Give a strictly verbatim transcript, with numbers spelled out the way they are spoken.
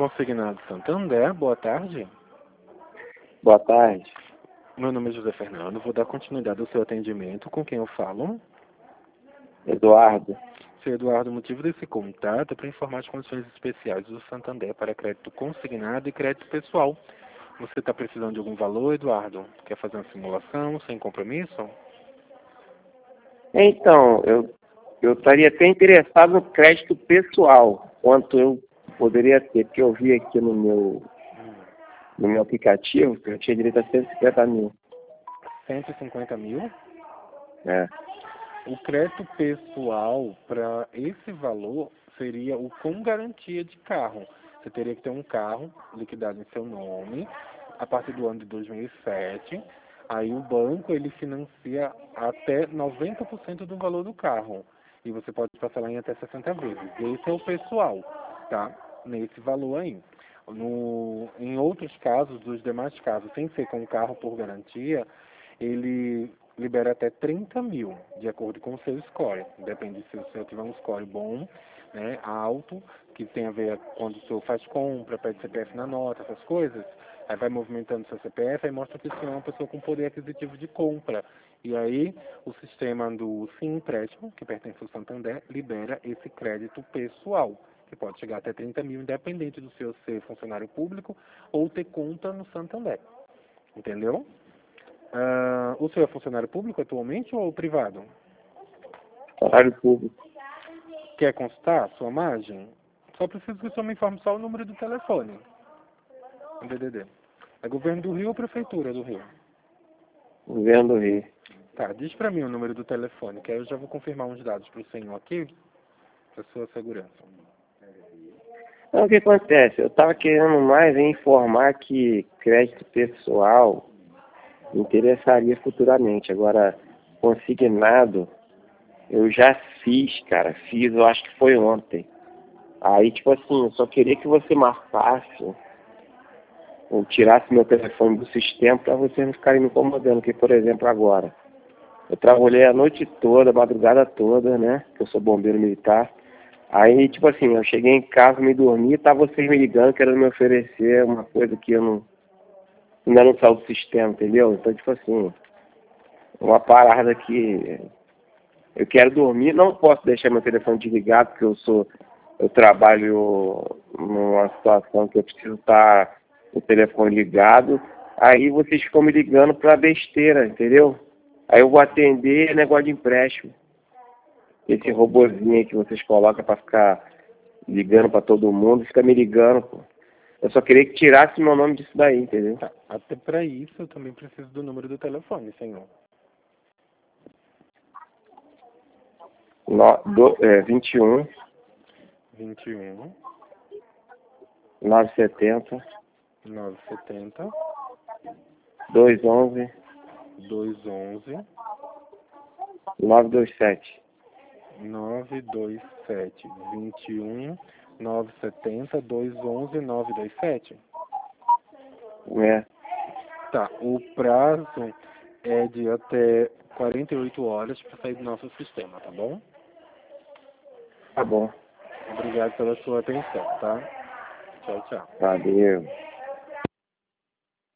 Consignado Santander, boa tarde. Boa tarde. Meu nome é José Fernando, vou dar continuidade ao seu atendimento. Com quem eu falo? Eduardo. Seu Eduardo, o motivo desse contato é para informar as condições especiais do Santander para crédito consignado e crédito pessoal. Você está precisando de algum valor, Eduardo? Quer fazer uma simulação sem compromisso? Então, eu eu estaria até interessado no crédito pessoal, quanto eu poderia ter, porque eu vi aqui no meu, no meu aplicativo que eu tinha direito a cento e cinquenta mil. cento e cinquenta mil? É. O crédito pessoal para esse valor seria o com garantia de carro. Você teria que ter um carro liquidado em seu nome a partir do ano de dois mil e sete. Aí o banco ele financia até noventa por cento do valor do carro. E você pode parcelar em até sessenta vezes. Esse é o pessoal, tá? Nesse valor aí. No, em outros casos, dos demais casos, sem ser com carro por garantia, ele libera até trinta mil, de acordo com o seu score. Depende se o senhor tiver um score bom, né, alto, que tem a ver quando o senhor faz compra, pede C P F na nota, essas coisas, aí vai movimentando seu C P F, aí mostra que o senhor é uma pessoa com poder aquisitivo de compra. E aí o sistema do Sim Empréstimo, que pertence ao Santander, libera esse crédito pessoal, que pode chegar até trinta mil, independente do senhor ser funcionário público ou ter conta no Santander. Entendeu? Uh, o senhor é funcionário público atualmente ou privado? Salário público. Quer consultar sua margem? Só preciso que o senhor me informe só o número do telefone. O D D D. É governo do Rio ou prefeitura do Rio? Governo do Rio. Tá, diz pra mim o número do telefone, que aí eu já vou confirmar uns dados pro senhor aqui, pra sua segurança. Então, o que acontece? Eu estava querendo mais informar que crédito pessoal me interessaria futuramente. Agora, consignado, eu já fiz, cara. Fiz, eu acho que foi ontem. Aí, tipo assim, eu só queria que você marcasse ou tirasse meu telefone do sistema para vocês não ficarem me incomodando. Porque, por exemplo, agora, eu trabalhei a noite toda, a madrugada toda, né? Que eu sou bombeiro militar. Aí, tipo assim, eu cheguei em casa, me dormi, tá vocês me ligando, querendo me oferecer uma coisa que eu não... ainda não saiu do sistema, entendeu? Então, tipo assim, uma parada que eu quero dormir, não posso deixar meu telefone desligado, porque eu sou... eu trabalho numa situação que eu preciso estar com o telefone ligado. Aí vocês ficam me ligando pra besteira, entendeu? Aí eu vou atender é negócio de empréstimo. Esse robozinho aí que vocês colocam pra ficar ligando pra todo mundo, fica me ligando, pô. Eu só queria que tirasse meu nome disso daí, entendeu? Tá, até pra isso eu também preciso do número do telefone, senhor. No, do, é, vinte e um, vinte e um, novecentos e setenta, novecentos e setenta, duzentos e onze, duzentos e onze, novecentos e vinte e sete. nove dois sete, vinte e um, novecentos e setenta, duzentos e onze, novecentos e vinte e sete. É. Tá, o prazo é de até quarenta e oito horas para sair do nosso sistema, tá bom? Tá bom. Obrigado pela sua atenção, tá? Tchau, tchau. Valeu.